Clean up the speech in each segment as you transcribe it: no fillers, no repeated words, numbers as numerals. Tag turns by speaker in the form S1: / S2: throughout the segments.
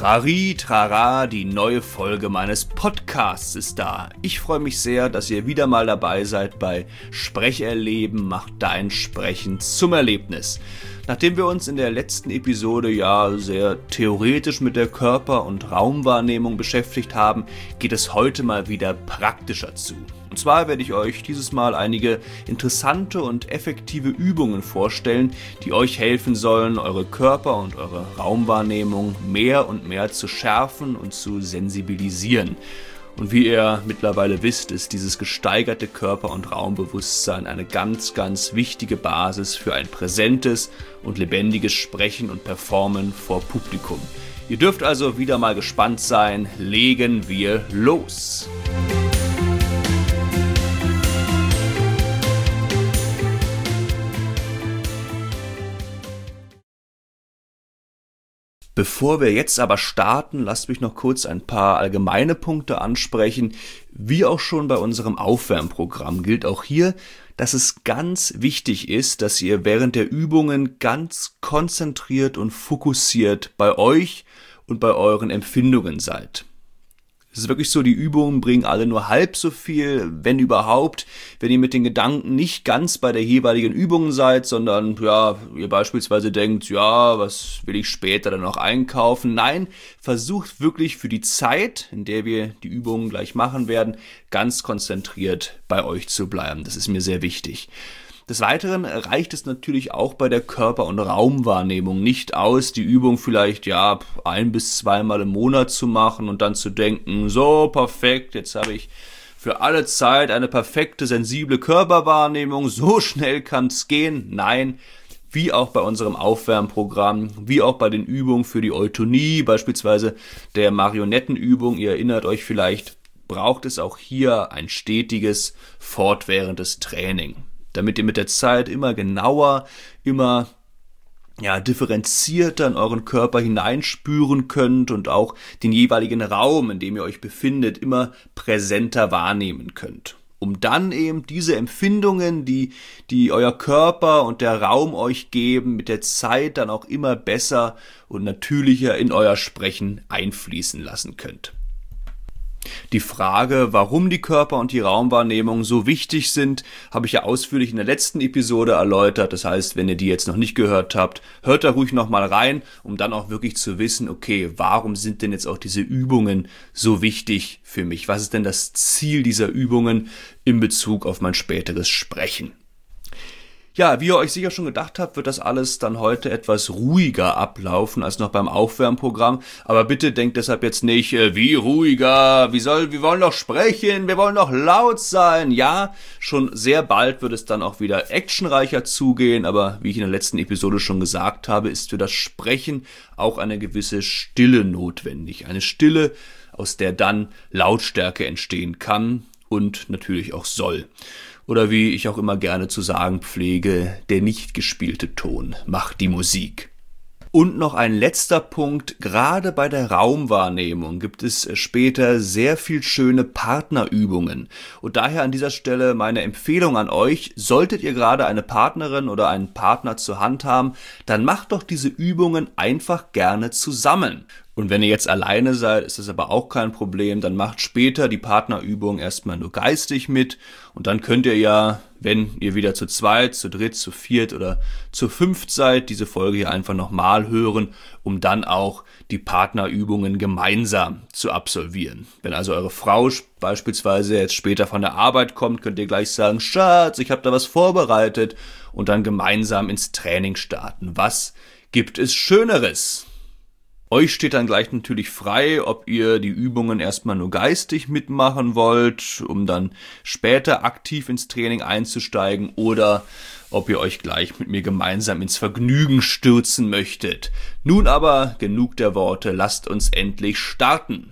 S1: Trari, trara, die neue Folge meines Podcasts ist da. Ich freue mich sehr, dass ihr wieder mal dabei seid bei Sprecherleben macht dein Sprechen zum Erlebnis. Nachdem wir uns in der letzten Episode sehr theoretisch mit der Körper- und Raumwahrnehmung beschäftigt haben, geht es heute mal wieder praktischer zu. Und zwar werde ich euch dieses Mal einige interessante und effektive Übungen vorstellen, die euch helfen sollen, eure Körper- und eure Raumwahrnehmung mehr und mehr zu schärfen und zu sensibilisieren. Und wie ihr mittlerweile wisst, ist dieses gesteigerte Körper- und Raumbewusstsein eine ganz, ganz wichtige Basis für ein präsentes und lebendiges Sprechen und Performen vor Publikum. Ihr dürft also wieder mal gespannt sein. Legen wir los! Bevor wir jetzt aber starten, lasst mich noch kurz ein paar allgemeine Punkte ansprechen. Wie auch schon bei unserem Aufwärmprogramm gilt auch hier, dass es ganz wichtig ist, dass ihr während der Übungen ganz konzentriert und fokussiert bei euch und bei euren Empfindungen seid. Es ist wirklich so, die Übungen bringen alle nur halb so viel, wenn überhaupt, wenn ihr mit den Gedanken nicht ganz bei der jeweiligen Übung seid, sondern ihr beispielsweise denkt, was will ich später dann noch einkaufen? Nein, versucht wirklich für die Zeit, in der wir die Übungen gleich machen werden, ganz konzentriert bei euch zu bleiben. Das ist mir sehr wichtig. Des Weiteren reicht es natürlich auch bei der Körper- und Raumwahrnehmung nicht aus, die Übung vielleicht 1- bis 2-mal im Monat zu machen und dann zu denken, so perfekt, jetzt habe ich für alle Zeit eine perfekte, sensible Körperwahrnehmung, so schnell kann es gehen. Nein, wie auch bei unserem Aufwärmprogramm, wie auch bei den Übungen für die Eutonie, beispielsweise der Marionettenübung, ihr erinnert euch vielleicht, braucht es auch hier ein stetiges, fortwährendes Training, damit ihr mit der Zeit immer genauer, immer differenzierter in euren Körper hineinspüren könnt und auch den jeweiligen Raum, in dem ihr euch befindet, immer präsenter wahrnehmen könnt. Um dann eben diese Empfindungen, die euer Körper und der Raum euch geben, mit der Zeit dann auch immer besser und natürlicher in euer Sprechen einfließen lassen könnt. Die Frage, warum die Körper- und die Raumwahrnehmung so wichtig sind, habe ich ja ausführlich in der letzten Episode erläutert. Das heißt, wenn ihr die jetzt noch nicht gehört habt, hört da ruhig nochmal rein, um dann auch wirklich zu wissen, okay, warum sind denn jetzt auch diese Übungen so wichtig für mich? Was ist denn das Ziel dieser Übungen in Bezug auf mein späteres Sprechen? Ja, wie ihr euch sicher schon gedacht habt, wird das alles dann heute etwas ruhiger ablaufen als noch beim Aufwärmprogramm. Aber bitte denkt deshalb jetzt nicht, wie ruhiger, wir wollen doch sprechen, wir wollen doch laut sein. Ja, schon sehr bald wird es dann auch wieder actionreicher zugehen. Aber wie ich in der letzten Episode schon gesagt habe, ist für das Sprechen auch eine gewisse Stille notwendig. Eine Stille, aus der dann Lautstärke entstehen kann und natürlich auch soll. Oder wie ich auch immer gerne zu sagen pflege, der nicht gespielte Ton macht die Musik. Und noch ein letzter Punkt, gerade bei der Raumwahrnehmung gibt es später sehr viel schöne Partnerübungen. Und daher an dieser Stelle meine Empfehlung an euch, solltet ihr gerade eine Partnerin oder einen Partner zur Hand haben, dann macht doch diese Übungen einfach gerne zusammen. Und wenn ihr jetzt alleine seid, ist das aber auch kein Problem, dann macht später die Partnerübung erstmal nur geistig mit und dann könnt ihr wenn ihr wieder zu zweit, zu dritt, zu viert oder zu fünft seid, diese Folge hier einfach nochmal hören, um dann auch die Partnerübungen gemeinsam zu absolvieren. Wenn also eure Frau beispielsweise jetzt später von der Arbeit kommt, könnt ihr gleich sagen, Schatz, ich habe da was vorbereitet und dann gemeinsam ins Training starten. Was gibt es Schöneres? Euch steht dann gleich natürlich frei, ob ihr die Übungen erstmal nur geistig mitmachen wollt, um dann später aktiv ins Training einzusteigen, oder ob ihr euch gleich mit mir gemeinsam ins Vergnügen stürzen möchtet. Nun aber genug der Worte, lasst uns endlich starten.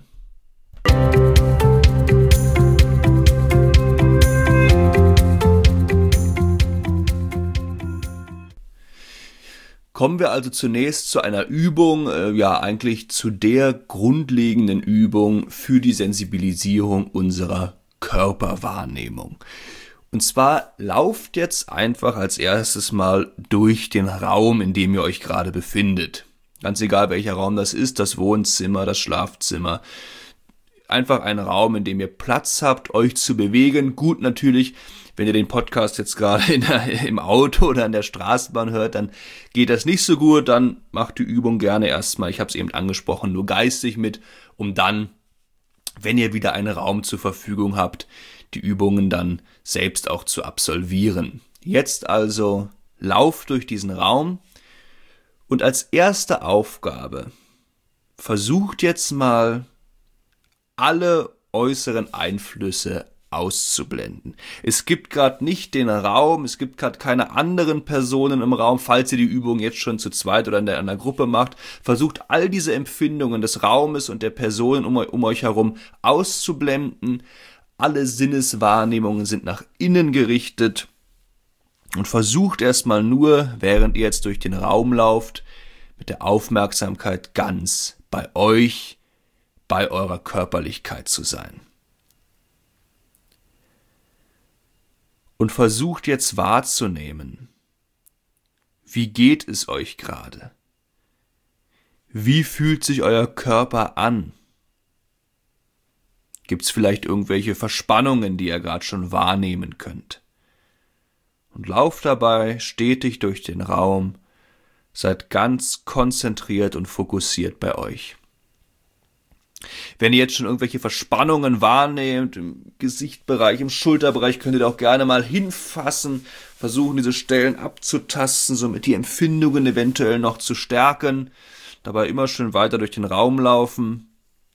S1: Kommen wir also zunächst zu einer Übung, eigentlich zu der grundlegenden Übung für die Sensibilisierung unserer Körperwahrnehmung. Und zwar lauft jetzt einfach als erstes mal durch den Raum, in dem ihr euch gerade befindet. Ganz egal, welcher Raum das ist, das Wohnzimmer, das Schlafzimmer. Einfach ein Raum, in dem ihr Platz habt, euch zu bewegen. Gut, natürlich, wenn ihr den Podcast jetzt gerade im Auto oder in der Straßenbahn hört, dann geht das nicht so gut. Dann macht die Übung gerne erstmal, ich habe es eben angesprochen, nur geistig mit, um dann, wenn ihr wieder einen Raum zur Verfügung habt, die Übungen dann selbst auch zu absolvieren. Jetzt also lauft durch diesen Raum und als erste Aufgabe versucht jetzt mal alle äußeren Einflüsse auszublenden. Es gibt gerade nicht den Raum, es gibt gerade keine anderen Personen im Raum, falls ihr die Übung jetzt schon zu zweit oder in einer Gruppe macht. Versucht all diese Empfindungen des Raumes und der Personen um euch herum auszublenden. Alle Sinneswahrnehmungen sind nach innen gerichtet und versucht erstmal nur, während ihr jetzt durch den Raum lauft, mit der Aufmerksamkeit ganz bei euch, bei eurer Körperlichkeit zu sein. Und versucht jetzt wahrzunehmen, wie geht es euch gerade? Wie fühlt sich euer Körper an? Gibt es vielleicht irgendwelche Verspannungen, die ihr gerade schon wahrnehmen könnt? Und lauft dabei stetig durch den Raum, seid ganz konzentriert und fokussiert bei euch. Wenn ihr jetzt schon irgendwelche Verspannungen wahrnehmt, im Gesichtbereich, im Schulterbereich, könnt ihr auch gerne mal hinfassen, versuchen diese Stellen abzutasten, somit die Empfindungen eventuell noch zu stärken. Dabei immer schön weiter durch den Raum laufen.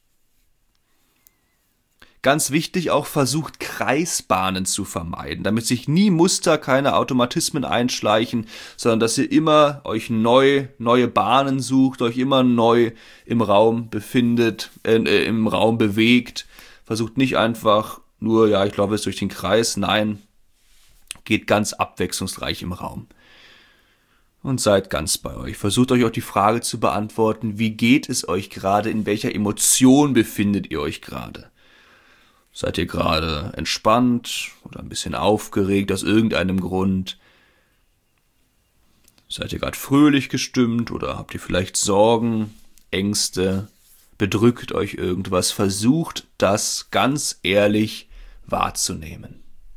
S1: Ganz wichtig, auch versucht Kreisbahnen zu vermeiden, damit sich nie Muster, keine Automatismen einschleichen, sondern dass ihr immer euch neue Bahnen sucht, euch immer neu im Raum befindet, im Raum bewegt. Versucht nicht einfach nur, ja, ich laufe jetzt durch den Kreis, nein, geht ganz abwechslungsreich im Raum. Und seid ganz bei euch. Versucht euch auch die Frage zu beantworten, wie geht es euch gerade, in welcher Emotion befindet ihr euch gerade? Seid ihr gerade entspannt oder ein bisschen aufgeregt aus irgendeinem Grund? Seid ihr gerade fröhlich gestimmt oder habt ihr vielleicht Sorgen, Ängste? Bedrückt euch irgendwas? Versucht das ganz ehrlich wahrzunehmen.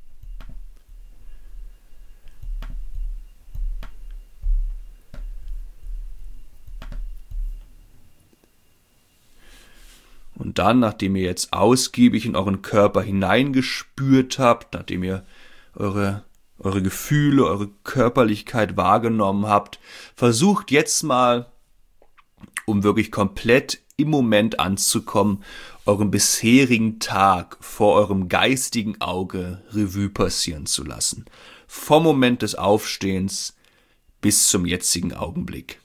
S1: Und dann, nachdem ihr jetzt ausgiebig in euren Körper hineingespürt habt, nachdem ihr eure Gefühle, eure Körperlichkeit wahrgenommen habt, versucht jetzt mal, um wirklich komplett im Moment anzukommen, euren bisherigen Tag vor eurem geistigen Auge Revue passieren zu lassen. Vom Moment des Aufstehens bis zum jetzigen Augenblick.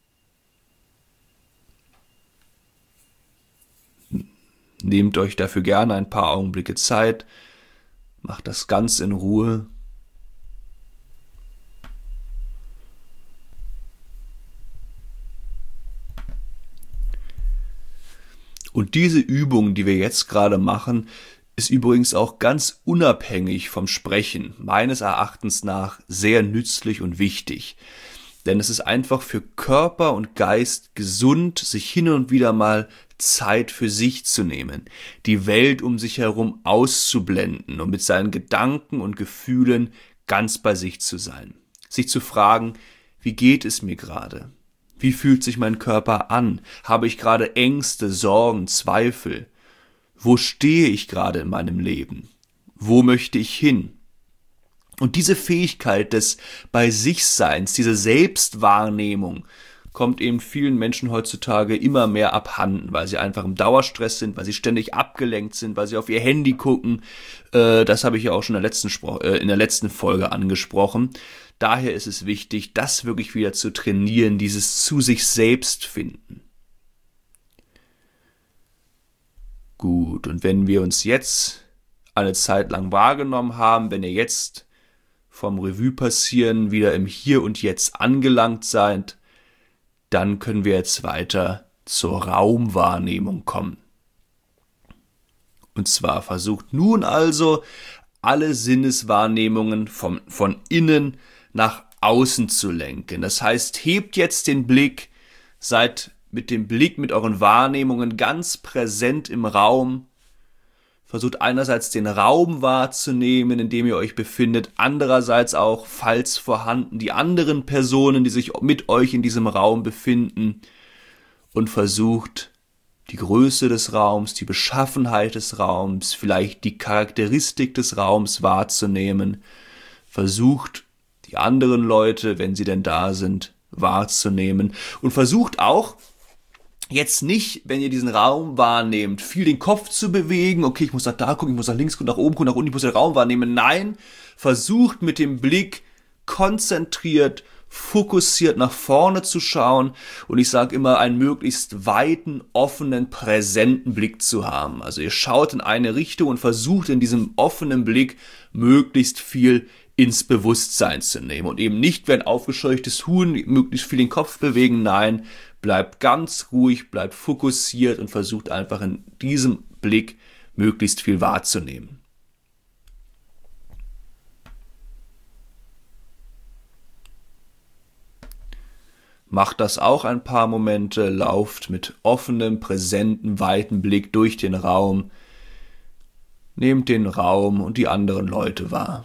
S1: Nehmt euch dafür gerne ein paar Augenblicke Zeit, macht das ganz in Ruhe. Und diese Übung, die wir jetzt gerade machen, ist übrigens auch ganz unabhängig vom Sprechen, meines Erachtens nach sehr nützlich und wichtig. Denn es ist einfach für Körper und Geist gesund, sich hin und wieder mal Zeit für sich zu nehmen, die Welt um sich herum auszublenden und mit seinen Gedanken und Gefühlen ganz bei sich zu sein. Sich zu fragen, wie geht es mir gerade? Wie fühlt sich mein Körper an? Habe ich gerade Ängste, Sorgen, Zweifel? Wo stehe ich gerade in meinem Leben? Wo möchte ich hin? Und diese Fähigkeit des Bei-sich-Seins, diese Selbstwahrnehmung, kommt eben vielen Menschen heutzutage immer mehr abhanden, weil sie einfach im Dauerstress sind, weil sie ständig abgelenkt sind, weil sie auf ihr Handy gucken. Das habe ich ja auch schon in der letzten Folge angesprochen. Daher ist es wichtig, das wirklich wieder zu trainieren, dieses zu sich selbst finden. Gut, und wenn wir uns jetzt eine Zeit lang wahrgenommen haben, wenn ihr jetzt vom Revue passieren wieder im Hier und Jetzt angelangt seid, dann können wir jetzt weiter zur Raumwahrnehmung kommen. Und zwar versucht nun also alle Sinneswahrnehmungen von innen nach außen zu lenken. Das heißt, hebt jetzt den Blick seid mit dem Blick, mit euren Wahrnehmungen ganz präsent im Raum. Versucht einerseits den Raum wahrzunehmen, in dem ihr euch befindet, andererseits auch, falls vorhanden, die anderen Personen, die sich mit euch in diesem Raum befinden, und versucht die Größe des Raums, die Beschaffenheit des Raums, vielleicht die Charakteristik des Raums wahrzunehmen. Versucht die anderen Leute, wenn sie denn da sind, wahrzunehmen und versucht auch, jetzt nicht, wenn ihr diesen Raum wahrnehmt, viel den Kopf zu bewegen, okay, ich muss nach da gucken, ich muss nach links gucken, nach oben gucken, nach unten, ich muss den Raum wahrnehmen. Nein, versucht mit dem Blick konzentriert, fokussiert nach vorne zu schauen und ich sage immer, einen möglichst weiten, offenen, präsenten Blick zu haben. Also ihr schaut in eine Richtung und versucht in diesem offenen Blick möglichst viel ins Bewusstsein zu nehmen und eben nicht wie ein aufgescheuchtes Huhn möglichst viel den Kopf bewegen. Nein, bleibt ganz ruhig, bleibt fokussiert und versucht einfach in diesem Blick möglichst viel wahrzunehmen. Macht das auch ein paar Momente, lauft mit offenem, präsentem, weiten Blick durch den Raum, nehmt den Raum und die anderen Leute wahr.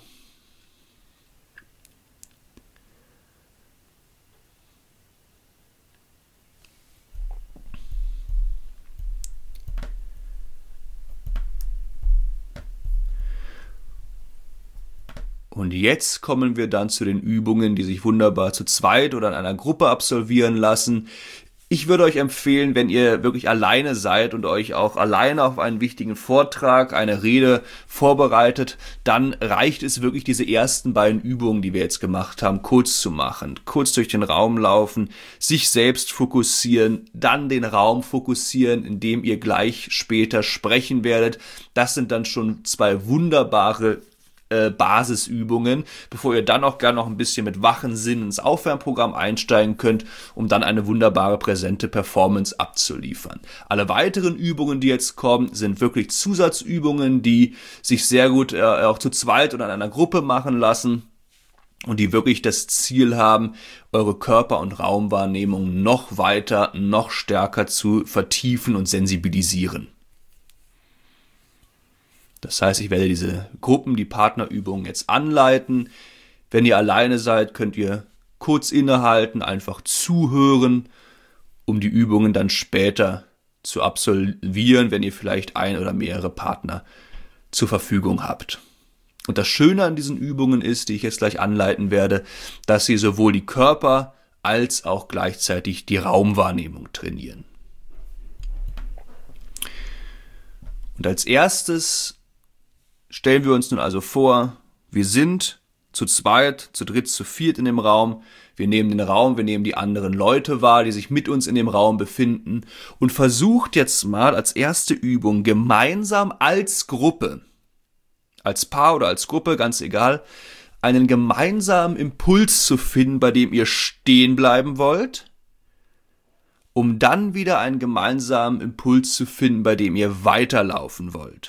S1: Und jetzt kommen wir dann zu den Übungen, die sich wunderbar zu zweit oder in einer Gruppe absolvieren lassen. Ich würde euch empfehlen, wenn ihr wirklich alleine seid und euch auch alleine auf einen wichtigen Vortrag, eine Rede vorbereitet, dann reicht es wirklich, diese ersten beiden Übungen, die wir jetzt gemacht haben, kurz zu machen. Kurz durch den Raum laufen, sich selbst fokussieren, dann den Raum fokussieren, in dem ihr gleich später sprechen werdet. Das sind dann schon zwei wunderbare Basisübungen, bevor ihr dann auch gerne noch ein bisschen mit wachen Sinn ins Aufwärmprogramm einsteigen könnt, um dann eine wunderbare präsente Performance abzuliefern. Alle weiteren Übungen, die jetzt kommen, sind wirklich Zusatzübungen, die sich sehr gut auch zu zweit oder in einer Gruppe machen lassen und die wirklich das Ziel haben, eure Körper- und Raumwahrnehmung noch weiter, noch stärker zu vertiefen und sensibilisieren. Das heißt, ich werde diese Gruppen, die Partnerübungen jetzt anleiten. Wenn ihr alleine seid, könnt ihr kurz innehalten, einfach zuhören, um die Übungen dann später zu absolvieren, wenn ihr vielleicht ein oder mehrere Partner zur Verfügung habt. Und das Schöne an diesen Übungen ist, die ich jetzt gleich anleiten werde, dass sie sowohl die Körper- als auch gleichzeitig die Raumwahrnehmung trainieren. Und als erstes stellen wir uns nun also vor, wir sind zu zweit, zu dritt, zu viert in dem Raum. Wir nehmen den Raum, wir nehmen die anderen Leute wahr, die sich mit uns in dem Raum befinden und versucht jetzt mal als erste Übung gemeinsam als Gruppe, als Paar oder als Gruppe, ganz egal, einen gemeinsamen Impuls zu finden, bei dem ihr stehen bleiben wollt, um dann wieder einen gemeinsamen Impuls zu finden, bei dem ihr weiterlaufen wollt.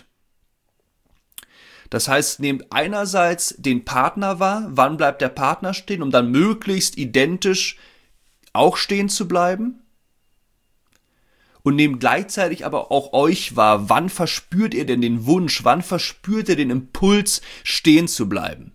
S1: Das heißt, nehmt einerseits den Partner wahr, wann bleibt der Partner stehen, um dann möglichst identisch auch stehen zu bleiben. Und nehmt gleichzeitig aber auch euch wahr, wann verspürt ihr denn den Wunsch, wann verspürt ihr den Impuls, stehen zu bleiben.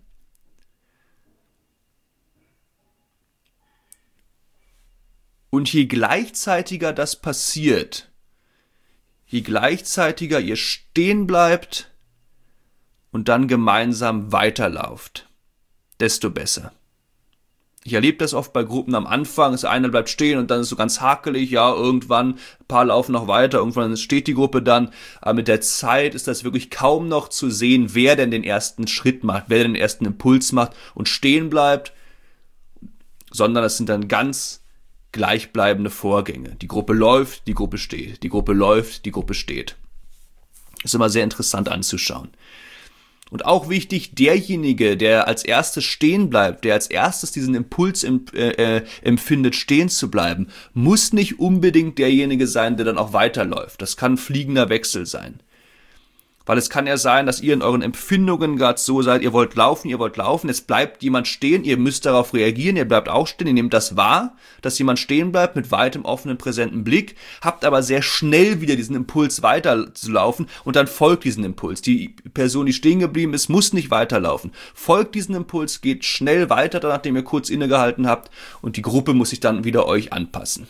S1: Und je gleichzeitiger das passiert, je gleichzeitiger ihr stehen bleibt, und dann gemeinsam weiterlauft, desto besser. Ich erlebe das oft bei Gruppen am Anfang, dass einer bleibt stehen und dann ist so ganz hakelig, ja, irgendwann, ein paar laufen noch weiter, irgendwann steht die Gruppe dann, aber mit der Zeit ist das wirklich kaum noch zu sehen, wer denn den ersten Schritt macht, wer den ersten Impuls macht und stehen bleibt, sondern das sind dann ganz gleichbleibende Vorgänge. Die Gruppe läuft, die Gruppe steht, die Gruppe läuft, die Gruppe steht. Ist immer sehr interessant anzuschauen. Und auch wichtig, derjenige, der als erstes stehen bleibt, der als erstes diesen Impuls empfindet, stehen zu bleiben, muss nicht unbedingt derjenige sein, der dann auch weiterläuft. Das kann ein fliegender Wechsel sein. Weil es kann ja sein, dass ihr in euren Empfindungen gerade so seid, ihr wollt laufen, jetzt bleibt jemand stehen, ihr müsst darauf reagieren, ihr bleibt auch stehen, ihr nehmt das wahr, dass jemand stehen bleibt mit weitem, offenen, präsenten Blick, habt aber sehr schnell wieder diesen Impuls weiterzulaufen und dann folgt diesen Impuls. Die Person, die stehen geblieben ist, muss nicht weiterlaufen. Folgt diesen Impuls, geht schnell weiter, nachdem ihr kurz innegehalten habt und die Gruppe muss sich dann wieder euch anpassen.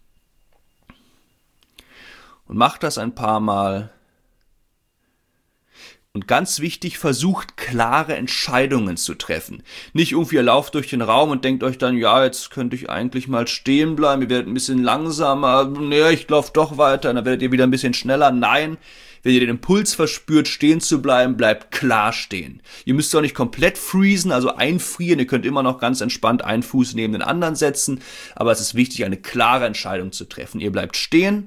S1: Und macht das ein paar Mal. Und ganz wichtig, versucht klare Entscheidungen zu treffen. Nicht irgendwie, ihr lauft durch den Raum und denkt euch dann, ja, jetzt könnte ich eigentlich mal stehen bleiben, ihr werdet ein bisschen langsamer, naja, ich laufe doch weiter, dann werdet ihr wieder ein bisschen schneller. Nein, wenn ihr den Impuls verspürt, stehen zu bleiben, bleibt klar stehen. Ihr müsst auch nicht komplett freezen, also einfrieren, ihr könnt immer noch ganz entspannt einen Fuß neben den anderen setzen, aber es ist wichtig, eine klare Entscheidung zu treffen. Ihr bleibt stehen,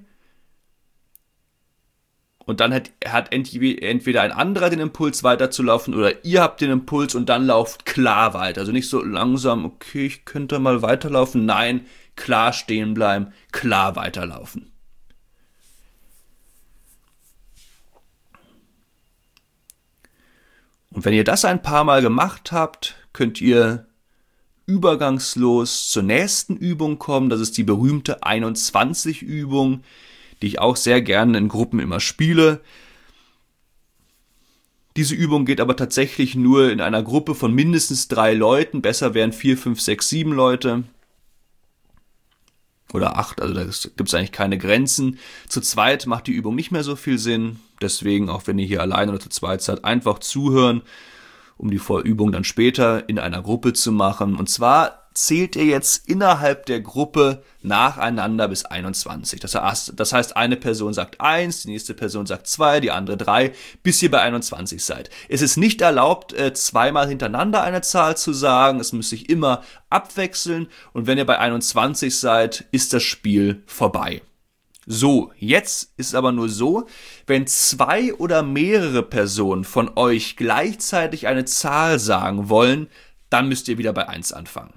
S1: und dann hat entweder ein anderer den Impuls weiterzulaufen oder ihr habt den Impuls und dann lauft klar weiter. Also nicht so langsam, okay, ich könnte mal weiterlaufen. Nein, klar stehen bleiben, klar weiterlaufen. Und wenn ihr das ein paar Mal gemacht habt, könnt ihr übergangslos zur nächsten Übung kommen. Das ist die berühmte 21-Übung, die ich auch sehr gerne in Gruppen immer spiele. Diese Übung geht aber tatsächlich nur in einer Gruppe von mindestens 3 Leuten. Besser wären 4, 5, 6, 7 Leute. Oder 8, also da gibt es eigentlich keine Grenzen. Zu zweit macht die Übung nicht mehr so viel Sinn. Deswegen, auch wenn ihr hier allein oder zu zweit seid, einfach zuhören, um die Übung dann später in einer Gruppe zu machen. Und zwar zählt ihr jetzt innerhalb der Gruppe nacheinander bis 21. Das heißt, eine Person sagt 1, die nächste Person sagt 2, die andere 3, bis ihr bei 21 seid. Es ist nicht erlaubt, zweimal hintereinander eine Zahl zu sagen. Es muss sich immer abwechseln. Und wenn ihr bei 21 seid, ist das Spiel vorbei. So, jetzt ist es aber nur so, wenn 2 oder mehrere Personen von euch gleichzeitig eine Zahl sagen wollen, dann müsst ihr wieder bei 1 anfangen.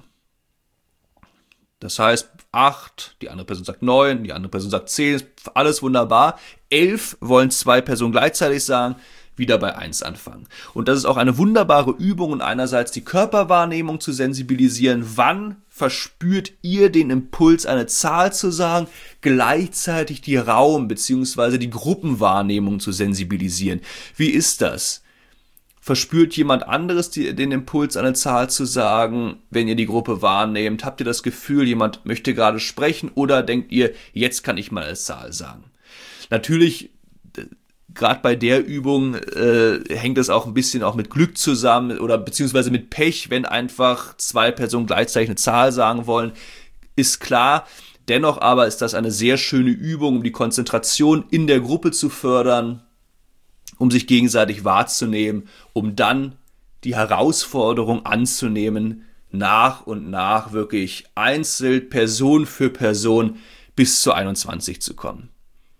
S1: Das heißt 8, die andere Person sagt 9, die andere Person sagt 10, alles wunderbar. 11 wollen 2 Personen gleichzeitig sagen, wieder bei 1 anfangen. Und das ist auch eine wunderbare Übung, um einerseits die Körperwahrnehmung zu sensibilisieren. Wann verspürt ihr den Impuls, eine Zahl zu sagen, gleichzeitig die Raum- bzw. die Gruppenwahrnehmung zu sensibilisieren? Wie ist das? Verspürt jemand anderes den Impuls, eine Zahl zu sagen, wenn ihr die Gruppe wahrnehmt? Habt ihr das Gefühl, jemand möchte gerade sprechen oder denkt ihr, jetzt kann ich mal eine Zahl sagen? Natürlich, gerade bei der Übung hängt es auch ein bisschen auch mit Glück zusammen oder beziehungsweise mit Pech, wenn einfach 2 Personen gleichzeitig eine Zahl sagen wollen, ist klar. Dennoch aber ist das eine sehr schöne Übung, um die Konzentration in der Gruppe zu fördern, um sich gegenseitig wahrzunehmen, um dann die Herausforderung anzunehmen, nach und nach wirklich einzeln, Person für Person bis zu 21 zu kommen.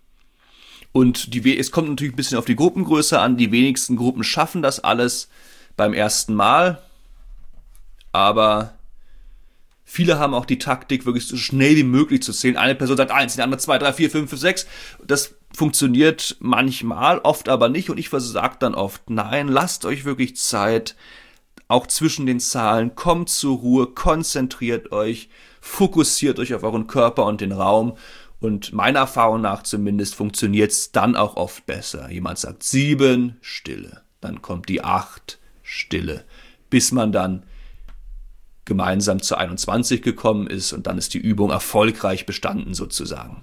S1: Und es kommt natürlich ein bisschen auf die Gruppengröße an. Die wenigsten Gruppen schaffen das alles beim ersten Mal, aber viele haben auch die Taktik, wirklich so schnell wie möglich zu zählen. Eine Person sagt 1, die andere 2, 3, 4, 5, 6. Das funktioniert manchmal, oft aber nicht. Und ich sage dann oft, nein, lasst euch wirklich Zeit, auch zwischen den Zahlen. Kommt zur Ruhe, konzentriert euch, fokussiert euch auf euren Körper und den Raum. Und meiner Erfahrung nach zumindest funktioniert es dann auch oft besser. Jemand sagt 7, Stille. Dann kommt die 8, Stille. Bis man dann gemeinsam zu 21 gekommen ist und dann ist die Übung erfolgreich bestanden sozusagen.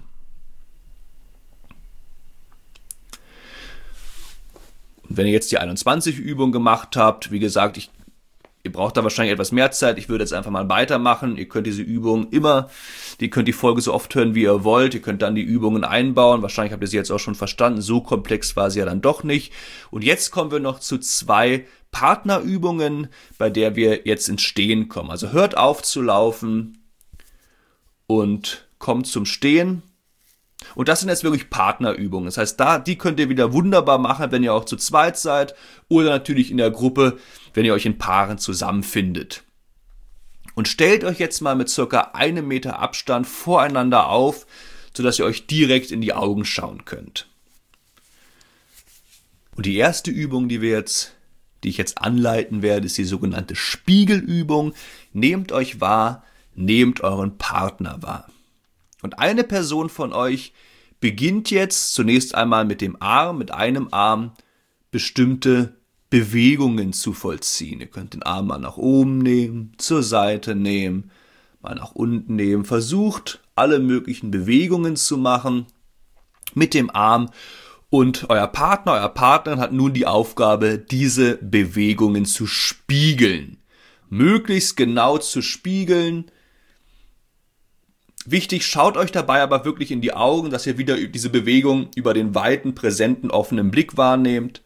S1: Und wenn ihr jetzt die 21-Übung gemacht habt, wie gesagt, ihr braucht da wahrscheinlich etwas mehr Zeit, ich würde jetzt einfach mal weitermachen. Ihr könnt diese Übung ihr könnt die Folge so oft hören, wie ihr wollt, ihr könnt dann die Übungen einbauen, wahrscheinlich habt ihr sie jetzt auch schon verstanden, so komplex war sie ja dann doch nicht. Und jetzt kommen wir noch zu 2 Partnerübungen, bei der wir jetzt ins Stehen kommen. Also hört auf zu laufen und kommt zum Stehen. Und das sind jetzt wirklich Partnerübungen. Das heißt, die könnt ihr wieder wunderbar machen, wenn ihr auch zu zweit seid oder natürlich in der Gruppe, wenn ihr euch in Paaren zusammenfindet. Und stellt euch jetzt mal mit circa 1 Meter Abstand voreinander auf, sodass ihr euch direkt in die Augen schauen könnt. Und die erste Übung, die ich jetzt anleiten werde, ist die sogenannte Spiegelübung. Nehmt euch wahr, nehmt euren Partner wahr. Und eine Person von euch beginnt jetzt zunächst einmal mit einem Arm bestimmte Bewegungen zu vollziehen. Ihr könnt den Arm mal nach oben nehmen, zur Seite nehmen, mal nach unten nehmen. Versucht, alle möglichen Bewegungen zu machen mit dem Arm. Und euer Partnerin hat nun die Aufgabe, diese Bewegungen zu spiegeln. Möglichst genau zu spiegeln. Wichtig, schaut euch dabei aber wirklich in die Augen, dass ihr wieder diese Bewegung über den weiten, präsenten, offenen Blick wahrnehmt.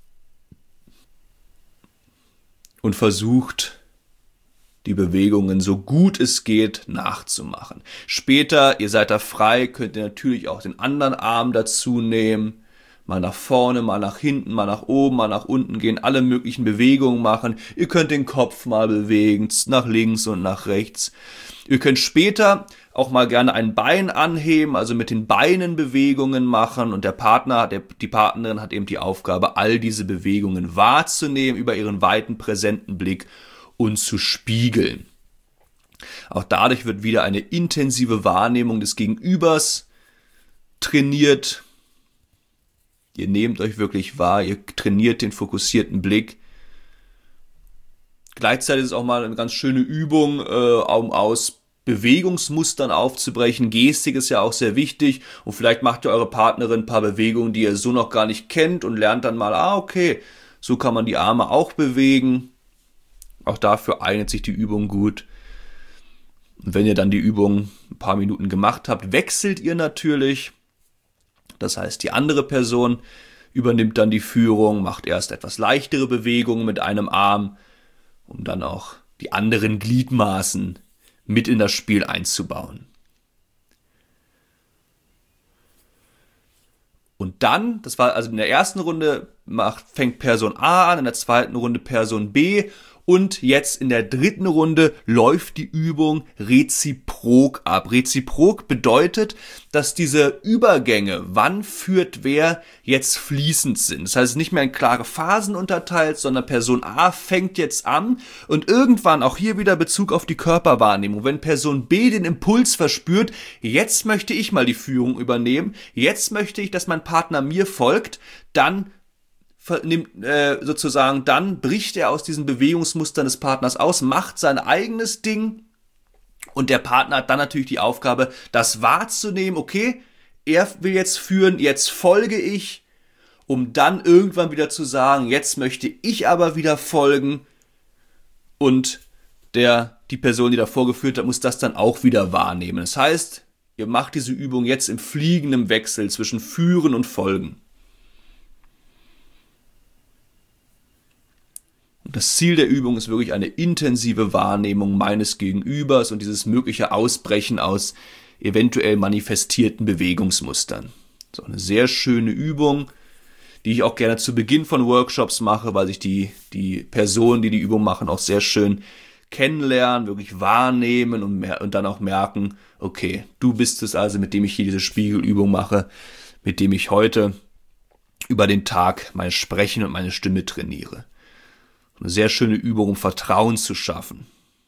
S1: Und versucht, die Bewegungen so gut es geht nachzumachen. Später, ihr seid da frei, könnt ihr natürlich auch den anderen Arm dazu nehmen. Mal nach vorne, mal nach hinten, mal nach oben, mal nach unten gehen, alle möglichen Bewegungen machen. Ihr könnt den Kopf mal bewegen, nach links und nach rechts. Ihr könnt später auch mal gerne ein Bein anheben, also mit den Beinen Bewegungen machen, und die Partnerin hat eben die Aufgabe, all diese Bewegungen wahrzunehmen über ihren weiten, präsenten Blick und zu spiegeln. Auch dadurch wird wieder eine intensive Wahrnehmung des Gegenübers trainiert. Ihr nehmt euch wirklich wahr, ihr trainiert den fokussierten Blick. Gleichzeitig ist es auch mal eine ganz schöne Übung, um aus Bewegungsmustern aufzubrechen. Gestik ist ja auch sehr wichtig, und vielleicht macht ihr eure Partnerin ein paar Bewegungen, die ihr so noch gar nicht kennt, und lernt dann mal, okay, so kann man die Arme auch bewegen. Auch dafür eignet sich die Übung gut. Und wenn ihr dann die Übung ein paar Minuten gemacht habt, wechselt ihr natürlich. Das heißt, die andere Person übernimmt dann die Führung, macht erst etwas leichtere Bewegungen mit einem Arm, um dann auch die anderen Gliedmaßen mit in das Spiel einzubauen. Und dann, das war also in der ersten Runde, fängt Person A an, in der zweiten Runde Person B, und jetzt in der dritten Runde läuft die Übung reziprok ab. Reziprok bedeutet, dass diese Übergänge, wann führt wer, jetzt fließend sind. Das heißt, nicht mehr in klare Phasen unterteilt, sondern Person A fängt jetzt an, und irgendwann, auch hier wieder Bezug auf die Körperwahrnehmung, wenn Person B den Impuls verspürt, jetzt möchte ich mal die Führung übernehmen, jetzt möchte ich, dass mein Partner mir folgt, dann dann bricht er aus diesen Bewegungsmustern des Partners aus, macht sein eigenes Ding, und der Partner hat dann natürlich die Aufgabe, das wahrzunehmen, okay, er will jetzt führen, jetzt folge ich, um dann irgendwann wieder zu sagen, jetzt möchte ich aber wieder folgen, und die Person, die davor geführt hat, muss das dann auch wieder wahrnehmen. Das heißt, ihr macht diese Übung jetzt im fliegenden Wechsel zwischen Führen und Folgen. Das Ziel der Übung ist wirklich eine intensive Wahrnehmung meines Gegenübers und dieses mögliche Ausbrechen aus eventuell manifestierten Bewegungsmustern. So eine sehr schöne Übung, die ich auch gerne zu Beginn von Workshops mache, weil sich die Personen, die die Übung machen, auch sehr schön kennenlernen, wirklich wahrnehmen und dann auch merken, okay, du bist es also, mit dem ich hier diese Spiegelübung mache, mit dem ich heute über den Tag mein Sprechen und meine Stimme trainiere. Eine sehr schöne Übung, um Vertrauen zu schaffen.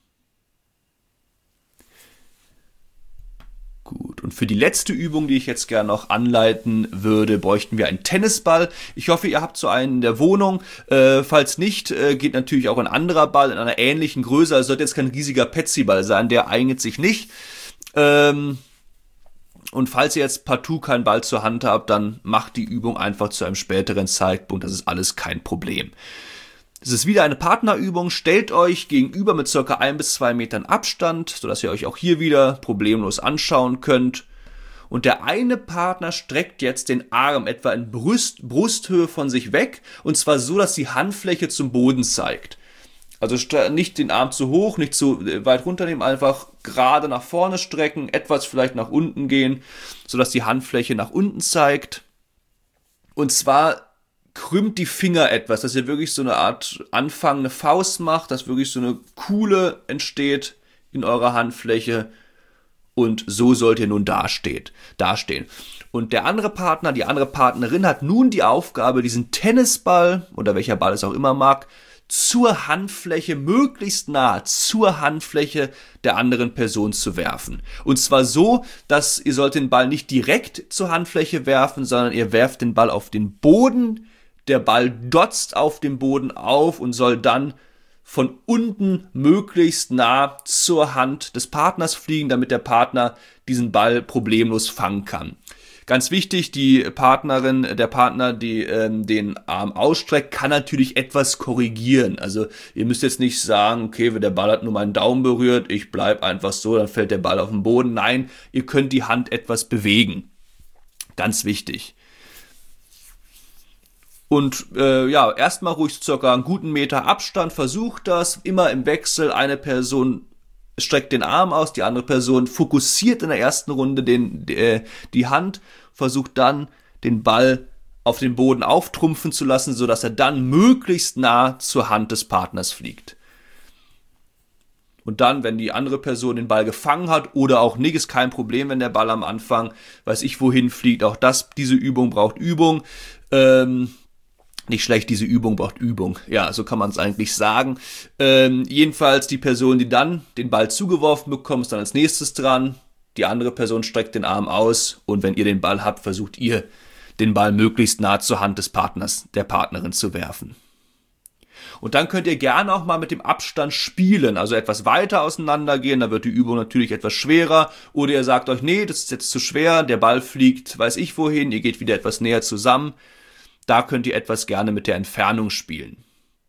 S1: Gut, und für die letzte Übung, die ich jetzt gerne noch anleiten würde, bräuchten wir einen Tennisball. Ich hoffe, ihr habt so einen in der Wohnung. Falls nicht, geht natürlich auch ein anderer Ball in einer ähnlichen Größe. Also sollte jetzt kein riesiger Petsyball sein, der eignet sich nicht. Und falls ihr jetzt partout keinen Ball zur Hand habt, dann macht die Übung einfach zu einem späteren Zeitpunkt. Das ist alles kein Problem. Es ist wieder eine Partnerübung. Stellt euch gegenüber mit ca. 1 bis 2 Metern Abstand, sodass ihr euch auch hier wieder problemlos anschauen könnt. Und der eine Partner streckt jetzt den Arm etwa in Brusthöhe von sich weg, und zwar so, dass die Handfläche zum Boden zeigt. Also nicht den Arm zu hoch, nicht zu weit runternehmen, einfach gerade nach vorne strecken, etwas vielleicht nach unten gehen, sodass die Handfläche nach unten zeigt. Und zwar krümmt die Finger etwas, dass ihr wirklich so eine Art anfangende Faust macht, dass wirklich so eine Kuhle entsteht in eurer Handfläche, und so sollt ihr nun dastehen. Und der andere Partner, die andere Partnerin hat nun die Aufgabe, diesen Tennisball oder welcher Ball es auch immer mag, zur Handfläche, möglichst nah zur Handfläche der anderen Person zu werfen. Und zwar so, dass ihr sollt den Ball nicht direkt zur Handfläche werfen, sondern ihr werft den Ball auf den Boden. Der Ball dotzt auf dem Boden auf und soll dann von unten möglichst nah zur Hand des Partners fliegen, damit der Partner diesen Ball problemlos fangen kann. Ganz wichtig, die Partnerin, der Partner, die den Arm ausstreckt, kann natürlich etwas korrigieren. Also ihr müsst jetzt nicht sagen, okay, der Ball hat nur meinen Daumen berührt, ich bleib einfach so, dann fällt der Ball auf den Boden. Nein, ihr könnt die Hand etwas bewegen. Ganz wichtig. Und erstmal ruhig circa einen guten Meter Abstand, versucht das, immer im Wechsel, eine Person streckt den Arm aus, die andere Person fokussiert in der ersten Runde die Hand, versucht dann den Ball auf den Boden auftrumpfen zu lassen, sodass er dann möglichst nah zur Hand des Partners fliegt. Und dann, wenn die andere Person den Ball gefangen hat oder auch nicht, ist kein Problem, wenn der Ball am Anfang, weiß ich wohin fliegt, auch diese Übung braucht Übung. Nicht schlecht, diese Übung braucht Übung. Ja, so kann man es eigentlich sagen. Jedenfalls die Person, die dann den Ball zugeworfen bekommt, ist dann als nächstes dran. Die andere Person streckt den Arm aus und wenn ihr den Ball habt, versucht ihr, den Ball möglichst nah zur Hand des Partners, der Partnerin zu werfen. Und dann könnt ihr gerne auch mal mit dem Abstand spielen, also etwas weiter auseinandergehen, da wird die Übung natürlich etwas schwerer. Oder ihr sagt euch, nee, das ist jetzt zu schwer, der Ball fliegt weiß ich wohin, ihr geht wieder etwas näher zusammen. Da könnt ihr etwas gerne mit der Entfernung spielen.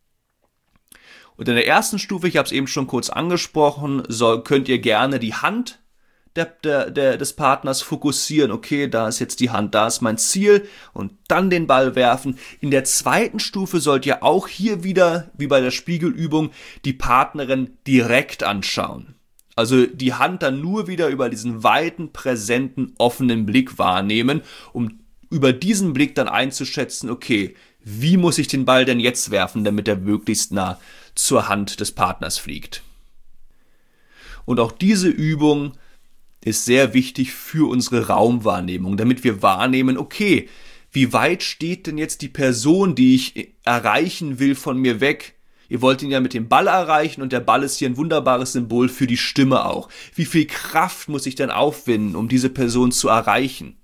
S1: Und in der ersten Stufe, ich habe es eben schon kurz angesprochen, könnt ihr gerne die Hand des Partners fokussieren. Okay, da ist jetzt die Hand, da ist mein Ziel und dann den Ball werfen. In der zweiten Stufe sollt ihr auch hier wieder, wie bei der Spiegelübung, die Partnerin direkt anschauen. Also die Hand dann nur wieder über diesen weiten, präsenten, offenen Blick wahrnehmen, um über diesen Blick dann einzuschätzen, okay, wie muss ich den Ball denn jetzt werfen, damit er möglichst nah zur Hand des Partners fliegt. Und auch diese Übung ist sehr wichtig für unsere Raumwahrnehmung, damit wir wahrnehmen, okay, wie weit steht denn jetzt die Person, die ich erreichen will, von mir weg? Ihr wollt ihn ja mit dem Ball erreichen und der Ball ist hier ein wunderbares Symbol für die Stimme auch. Wie viel Kraft muss ich denn aufwenden, um diese Person zu erreichen?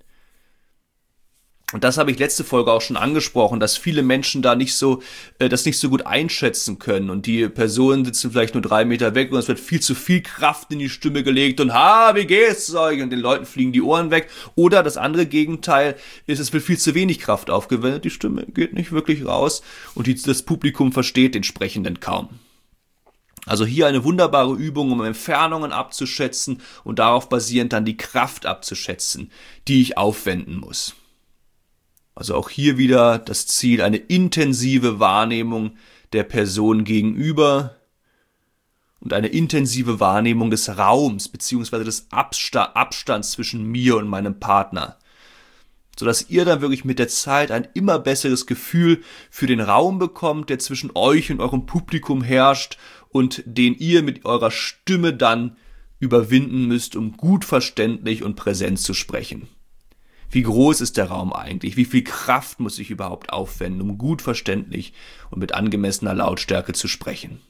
S1: Und das habe ich letzte Folge auch schon angesprochen, dass viele Menschen da das nicht so gut einschätzen können und die Personen sitzen vielleicht nur 3 Meter weg und es wird viel zu viel Kraft in die Stimme gelegt und wie geht's euch? Und den Leuten fliegen die Ohren weg. Oder das andere Gegenteil ist, es wird viel zu wenig Kraft aufgewendet, die Stimme geht nicht wirklich raus und das Publikum versteht den Sprechenden kaum. Also hier eine wunderbare Übung, um Entfernungen abzuschätzen und darauf basierend dann die Kraft abzuschätzen, die ich aufwenden muss. Also auch hier wieder das Ziel, eine intensive Wahrnehmung der Person gegenüber und eine intensive Wahrnehmung des Raums bzw. des Abstands zwischen mir und meinem Partner, sodass ihr dann wirklich mit der Zeit ein immer besseres Gefühl für den Raum bekommt, der zwischen euch und eurem Publikum herrscht und den ihr mit eurer Stimme dann überwinden müsst, um gut verständlich und präsent zu sprechen. Wie groß ist der Raum eigentlich? Wie viel Kraft muss ich überhaupt aufwenden, um gut verständlich und mit angemessener Lautstärke zu sprechen?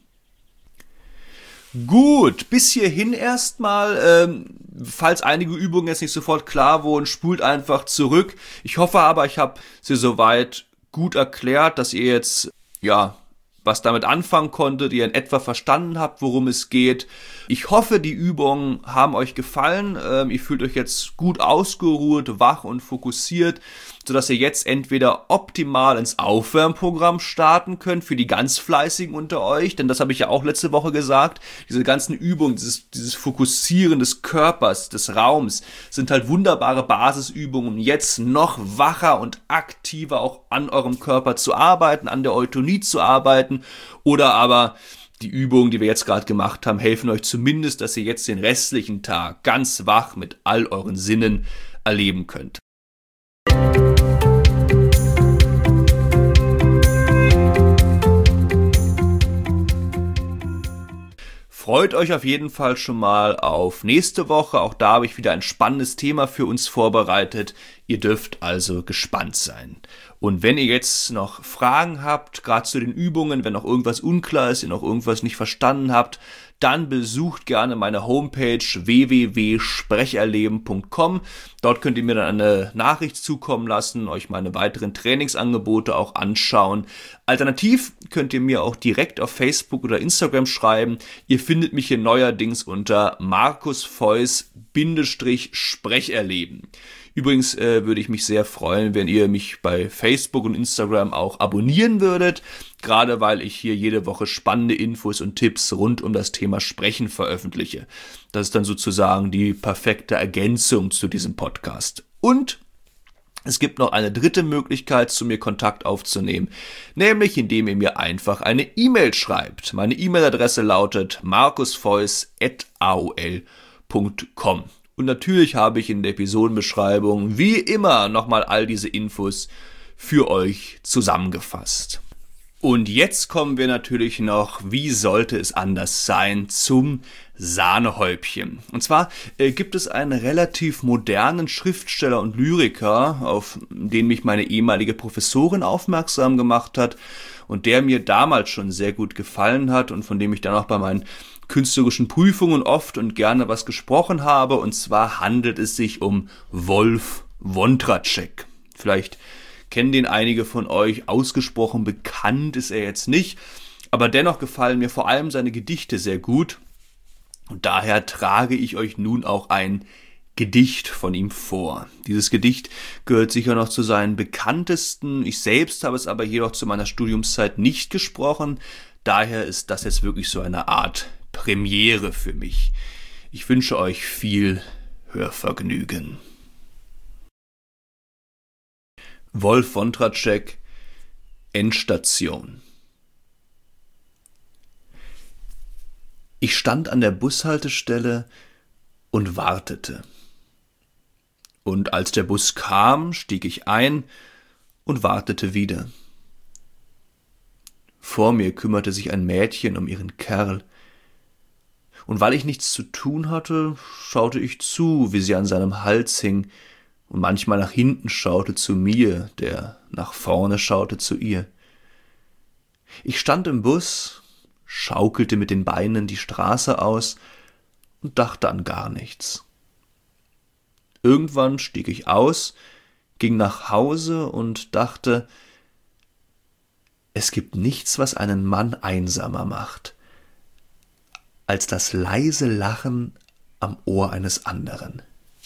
S1: Gut, bis hierhin erstmal. Falls einige Übungen jetzt nicht sofort klar wurden, spult einfach zurück. Ich hoffe aber, ich habe sie soweit gut erklärt, dass ihr jetzt was damit anfangen konntet, ihr in etwa verstanden habt, worum es geht. Ich hoffe, die Übungen haben euch gefallen. Ihr fühlt euch jetzt gut ausgeruht, wach und fokussiert, sodass ihr jetzt entweder optimal ins Aufwärmprogramm starten könnt für die ganz Fleißigen unter euch, denn das habe ich ja auch letzte Woche gesagt, diese ganzen Übungen, dieses Fokussieren des Körpers, des Raums, sind halt wunderbare Basisübungen, um jetzt noch wacher und aktiver auch an eurem Körper zu arbeiten, an der Eutonie zu arbeiten, oder aber die Übungen, die wir jetzt gerade gemacht haben, helfen euch zumindest, dass ihr jetzt den restlichen Tag ganz wach mit all euren Sinnen erleben könnt. Freut euch auf jeden Fall schon mal auf nächste Woche. Auch da habe ich wieder ein spannendes Thema für uns vorbereitet. Ihr dürft also gespannt sein. Und wenn ihr jetzt noch Fragen habt, gerade zu den Übungen, wenn noch irgendwas unklar ist, ihr noch irgendwas nicht verstanden habt, dann besucht gerne meine Homepage www.sprecherleben.com. Dort könnt ihr mir dann eine Nachricht zukommen lassen, euch meine weiteren Trainingsangebote auch anschauen. Alternativ könnt ihr mir auch direkt auf Facebook oder Instagram schreiben. Ihr findet mich hier neuerdings unter Markus Feuß-Sprecherleben. Übrigens würde ich mich sehr freuen, wenn ihr mich bei Facebook und Instagram auch abonnieren würdet, gerade weil ich hier jede Woche spannende Infos und Tipps rund um das Thema Sprechen veröffentliche. Das ist dann sozusagen die perfekte Ergänzung zu diesem Podcast. Und es gibt noch eine dritte Möglichkeit, zu mir Kontakt aufzunehmen, nämlich indem ihr mir einfach eine E-Mail schreibt. Meine E-Mail-Adresse lautet markusfeuß@aol.com. Und natürlich habe ich in der Episodenbeschreibung wie immer nochmal all diese Infos für euch zusammengefasst. Und jetzt kommen wir natürlich noch, wie sollte es anders sein, zum Sahnehäubchen. Und zwar gibt es einen relativ modernen Schriftsteller und Lyriker, auf den mich meine ehemalige Professorin aufmerksam gemacht hat und der mir damals schon sehr gut gefallen hat und von dem ich dann auch bei meinen künstlerischen Prüfungen oft und gerne was gesprochen habe. Und zwar handelt es sich um Wolf Wondratschek. Vielleicht kennen den einige von euch, ausgesprochen bekannt ist er jetzt nicht, aber dennoch gefallen mir vor allem seine Gedichte sehr gut und daher trage ich euch nun auch ein Gedicht von ihm vor. Dieses Gedicht gehört sicher noch zu seinen bekanntesten, ich selbst habe es aber jedoch zu meiner Studiumszeit nicht gesprochen, daher ist das jetzt wirklich so eine Art Premiere für mich. Ich wünsche euch viel Hörvergnügen. Wolf Wondratschek, Endstation. Ich stand an der Bushaltestelle und wartete. Und als der Bus kam, stieg ich ein und wartete wieder. Vor mir kümmerte sich ein Mädchen um ihren Kerl. Und weil ich nichts zu tun hatte, schaute ich zu, wie sie an seinem Hals hing und manchmal nach hinten schaute zu mir, der nach vorne schaute zu ihr. Ich stand im Bus, schaukelte mit den Beinen die Straße aus und dachte an gar nichts. Irgendwann stieg ich aus, ging nach Hause und dachte, es gibt nichts, was einen Mann einsamer macht, als das leise Lachen am Ohr eines anderen.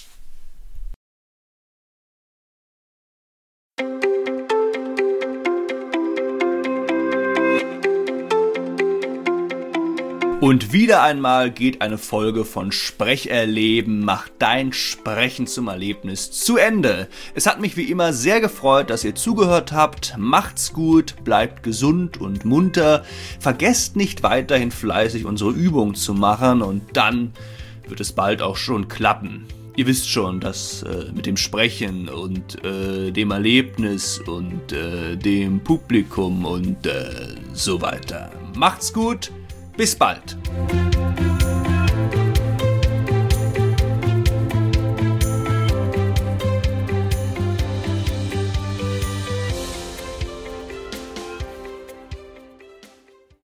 S1: Und wieder einmal geht eine Folge von Sprecherleben, macht dein Sprechen zum Erlebnis zu Ende. Es hat mich wie immer sehr gefreut, dass ihr zugehört habt. Macht's gut, bleibt gesund und munter. Vergesst nicht weiterhin fleißig unsere Übungen zu machen und dann wird es bald auch schon klappen. Ihr wisst schon, dass mit dem Sprechen und dem Erlebnis und dem Publikum und so weiter. Macht's gut. Bis bald!